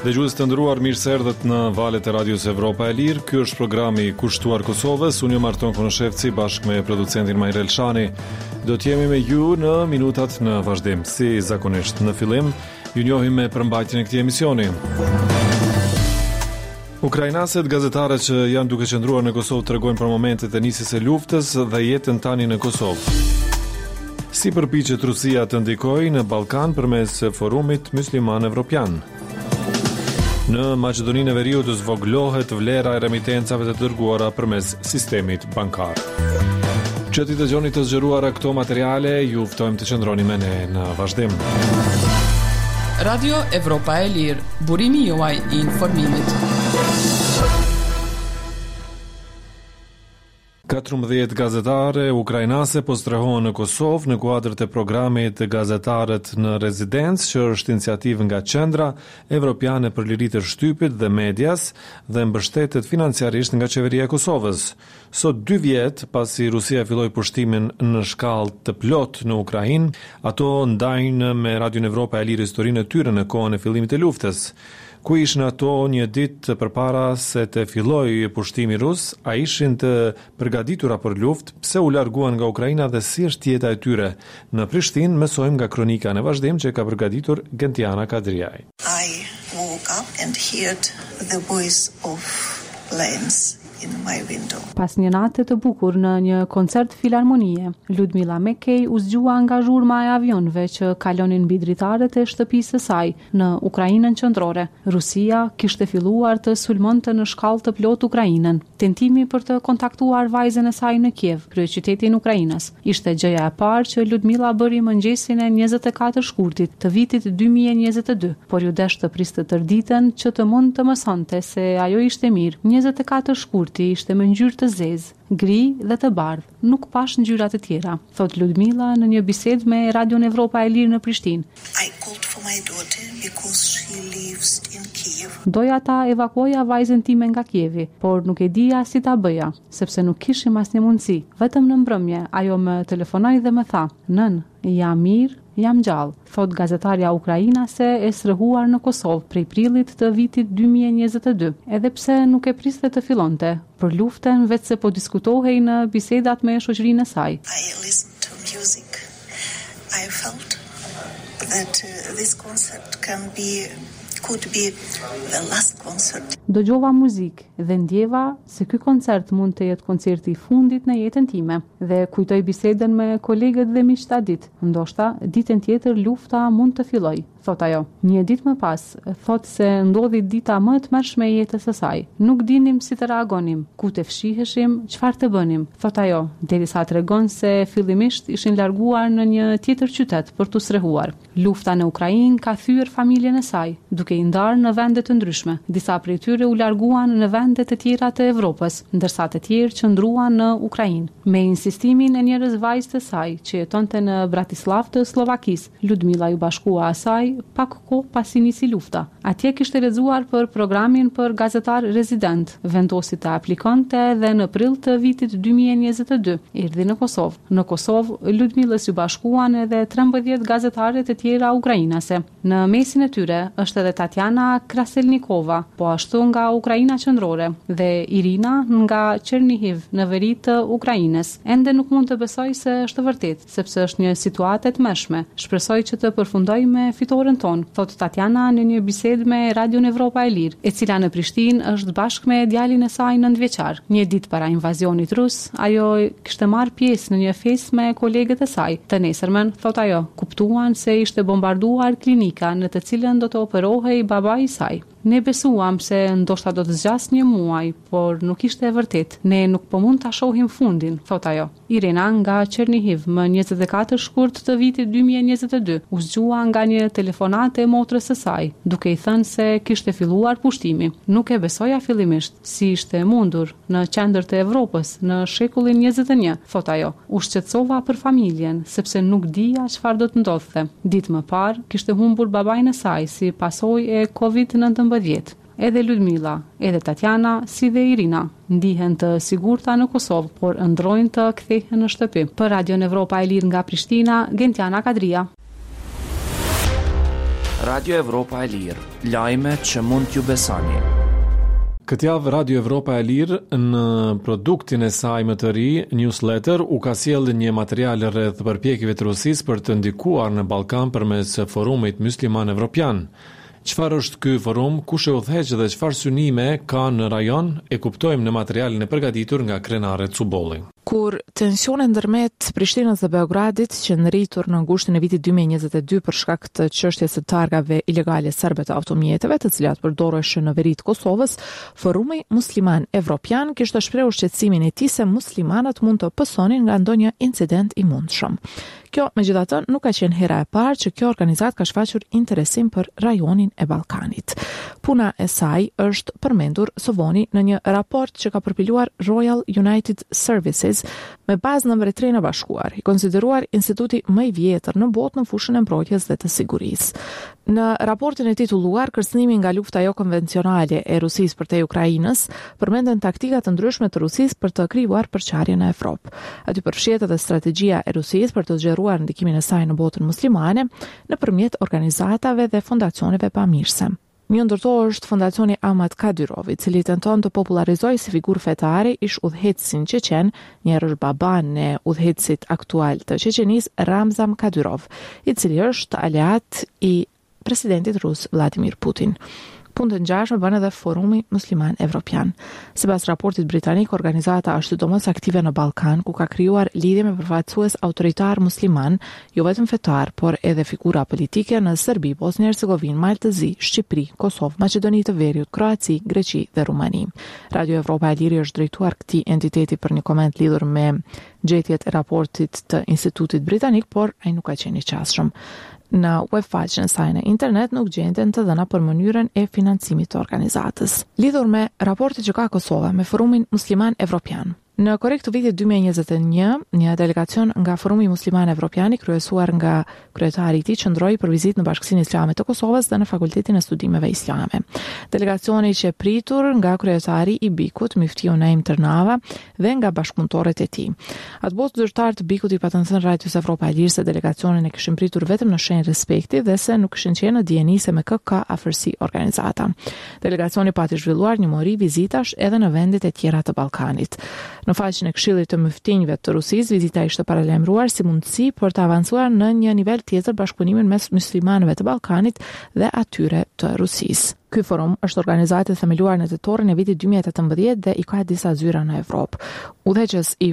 Dëgjues të nderuar, mirë se erdhët në valët e Radios Evropa e Lirë. Ky është programi i kushtuar Kosovës. Unë jam Arton Konoshevci bashkë me producentin Majrel Shani. Do të jemi me ju në minutat në vazhdim. Si zakonisht në fillim, ju njohim me përmbajtjen e këtij emisioni. Ukrainaset gazetare që janë duke qëndruar në Kosovë tregojnë për momentet e nisjes së luftës dhe jetën tani në Kosovë. Si përpiqet Rusia të ndikojë në Ballkan përmes forumit musliman evropian. Në Maqedoninë e Veriut zvoglohet vlera e remitencave të dërguara përmes sistemit bankar. Që ti dëgjoni të zgjeruara këto materiale, ju ftojmë të qëndroni me ne në vazhdim. Radio Evropa e Lirë, burimi juaj i informimit. 14 gazetare ukrainase po strehohen në Kosovë në kuadër të programit Gazetarët në Rezidencë, që është iniciativë nga Qendra Evropiane për Liritë e Shtypit dhe Medias dhe mbështetet financiarisht nga Qeveria e Kosovës. Sot 2 vjet pasi Rusia filloi pushtimin në shkallë të plotë në Ukrainë, ato ndajnë me Radio Evropa e Lirë historinë e tyre në kohën e fillimit të luftës. Ku ishin ato një ditë përpara se të fillojë pushtimi rus, a ishin të përgatitura për luftë, pse u larguan nga Ukraina dhe si është jeta e tyre? Në Prishtinë mësojmë nga kronika në vazhdim që ka përgatitur Gentiana Kadriaj. I woke up and heard the voice of planes in my window. Pas një nate të bukur në një koncert filharmonie, Ludmila Mekej u zgjua nga zhurma e avionëve që kalonin mbi dritaret e shtëpisë së saj në Ukrainën qendrore. Rusia kishte filluar të sulmonte në shkallë të plotë Ukrainën. Tentimi për të kontaktuar vajzën e saj në Kiev, kryeqytetin e Ukrainës, ishte gjëja e parë që Ludmila bëri mëngjesin e 24 shkurtit të vitit 2022, por ju desh të priste tërditën që të mund të mësonte se ajo ishte mirë. 24 shkurti ishte me ngjyrë të zezë, gri dhe të bardhë, nuk pash ngjyra të tjera, thot Ludmila në një bisedë me Radio Evropa e Lirë në Prishtinë. I called for my daughter because she lives in Kiev. Doja ta evakuoja vajzën time nga Kievi, por nuk e dija si ta bëja, sepse nuk kishim asnjë mundësi. Vetëm në mbrëmje ajo më telefonoi dhe më tha: "Nën, jam mirë, jam gjallë", thot gazetarja ukrainase e srëhuar në Kosovë prej prillit të vitit 2022, edhe pse nuk e priste të fillonte për luftën, vetë se po diskutohej në bisedat me shoqërinë e saj. I listened to music. I felt that this concert could be the last concert. Dëgjova muzikë dhe ndjeva se ky koncert mund të jetë koncerti i fundit në jetën time dhe kujtoj bisedën me kolegët dhe miqtë atë ditë. Ndoshta ditën tjetër lufta mund të fillojë, thot ajo. Një ditë më pas, thot se ndodhi dita më e tmerrshme e jetës së saj. Nuk dinim si të reagonim, ku të fshiheshim, çfarë të bënim, thot ajo, derisa tregon se fillimisht ishin larguar në një tjetër qytet për t'u strehuar. Lufta në Ukrainë ka thyer familjen e saj, duke i ndarë në vende të ndryshme. Disa prej tyre u larguan në vende të tjera të Evropës, ndërsa të tjerë qëndruan në Ukrainë. Me insistimin e njerëz vajzë të saj që jetonte në Bratislav të Slovakisë, Ludmila ju bashkua asaj pak kohë pasi nisi lufta. Atje kishte lexuar për programin për gazetar rezident, vendosi të aplikonte dhe në prill të vitit 2022 erdhi në Kosovë. Në Kosovë, Ludmilës ju bashkuan edhe 13 gazetare të tjera ukrainase. Në mesin e tyre është edhe Tatjana Kraselnikova, po ashtu nga Ukraina qendrore, dhe Irina nga Chernihiv në veri të Ukrainës. Ende nuk mund të besoj se është vërtet, sepse është një situatë e tmerrshme. Shpresoj që të përfundoj me fitoren ton, thot Tatjana në një bisedë me Radio Evropa e Lirë, e cila në Prishtinë është bashkë me djalin e saj 9 vjeçar. Një ditë para invazionit rus, ajo kishte marrë pjesë në një festë me kolegët e saj. Të nesërmen, thot ajo, kuptuan se ishte bombarduar klinika në të cilën do të operohej babai i saj. Ne besuam se ndoshta do të zgjas një muaj, por nuk ishte e vërtet. Ne nuk po mund ta shohim fundin, thot ajo. Irina nga Chernihiv, më 24 shkurt të vitit 2022, u zgjua nga një telefonate e motrës së saj, duke i thënë se kishte filluar pushtimi. Nuk e besoja fillimisht si ishte mundur në qendër të Evropës në shekullin 21, thot ajo. U shqetësova për familjen, sepse nuk dija çfarë do të ndodhte. Ditë më parë kishte humbur babain e saj si pasojë e COVID-19. Edhe Ludmila, edhe Tatjana, si dhe Irina, ndihen të sigurta në Kosovë, por ëndrojnë të kthehen në shtëpi. Për Radio Evropa e Lirë nga Prishtina, Gentiana Kadria. Radio Evropa e Lirë, lajme që mund t'ju besoni. Këtë javë Radio Evropa e Lirë në produktin e saj më të ri, newsletter, u ka sjellë një material rreth përpjekjeve të Rusisë për të ndikuar në Ballkan përmes forumit musliman evropian. Çfarë është ky forum, kush e udhëheq dhe çfarë synime ka në rajon, e kuptojmë në materialin e përgatitur nga Krenare Cubolli. Kur tensionet ndërmjet Prishtinës dhe Beogradit që nritur në ngushtin e vitit 2022 për shkak të çështjes së targave ilegale serbe të automjeteve, të cilat përdoreshin në veri të Kosovës, Forumi Musliman Evropian kishte shprehur shqetësimin e tij se muslimanët mund të pësonin nga ndonjë incident i mundshëm. Kjo, megjithatë, nuk ka qenë hera e parë që kjo organizatë ka shfaqur interesim për rajonin e Ballkanit. Puna e saj është përmendur së voni në një raport që ka përpiluar Royal United Services me bazë në Mbretërinë e Bashkuar, i konsideruar instituti më i vjetër në botë në fushën e mbrojtjes dhe të sigurisë. Në raportin e titulluar Kërcënimi nga lufta jo konvencionale e Rusisë përtej Ukrainës, përmenden taktika të ndryshme të Rusisë për të krijuar përçarje në Evropë. Aty përfshihet edhe strategjia e Rusisë për të zgjeruar ndikimin e saj në botën muslimane nëpërmjet organizatave dhe fondacioneve pamirëse. Një ndër to është Fondacioni Ahmad Kadyrov, i cili tenton të popularizojë si figurë fetare ish udhëheqësin çeçen, njëherë është baban e udhëheqësit aktual të Çeçenisë Ramzan Kadyrov, i cili është aleat i presidentit rus Vladimir Putin. Punë të ngjashme bën edhe Forumi Musliman Evropian. Sipas raportit britanik, organizata është sidomos aktive në Ballkan, ku ka krijuar lidhje me përfaqësues autoritar musliman, jo vetëm fetar, por edhe figura politike në Serbi, Bosnjë-Hercegovinë, Maltëzi, Shqipëri, Kosovë, Maqedoni të Veriut, Kroaci, Greqi dhe Rumani. Radio Evropa e Lirë është drejtuar këtij entiteti për një koment lidhur me gjetjet e raportit të Institutit Britanik, por ai nuk ka qenë i qasshëm. Në webfaqen e saj në internet nuk gjenden të dhëna për mënyrën e financimit të organizatës. Lidhur me raportin që ka Kosova me Forumin Musliman Evropian. Në korrekt të vitit 2021, një delegacion nga Forumi Musliman Evropian i kryesuar nga kryetari i tij qëndroi për vizitë në Bashkinë Islame të Kosovës dhe në Fakultetin e Studimeve Islame. Delegacioni që pritur nga kryetari i BIK-ut, Miftiu Naim Tërnava, dhe nga bashkëpunëtorët e tij. Atë botë zyrtar të BIK-ut i patën thënë Radios Evropa e Lirë se delegacionin e kishin pritur vetëm në shenjë respekti dhe se nuk kishin qenë në dijeni se me kë ka afërsi organizata. Delegacioni pati zhvilluar një mori vizitash edhe në vendet e tjera të Ballkanit. Në faqen e Këshillit të Mëftinjve të Rusisë, vizita ishte paralajmëruar si mundësi për të avancuar në një nivel tjetër bashkëpunimin mes muslimanëve të Ballkanit dhe atyre të Rusisë. Ky forum është organizatë themeluar në tetorin e vitit 2018 dhe i ka disa zyra në Evropë. Udhëheqës i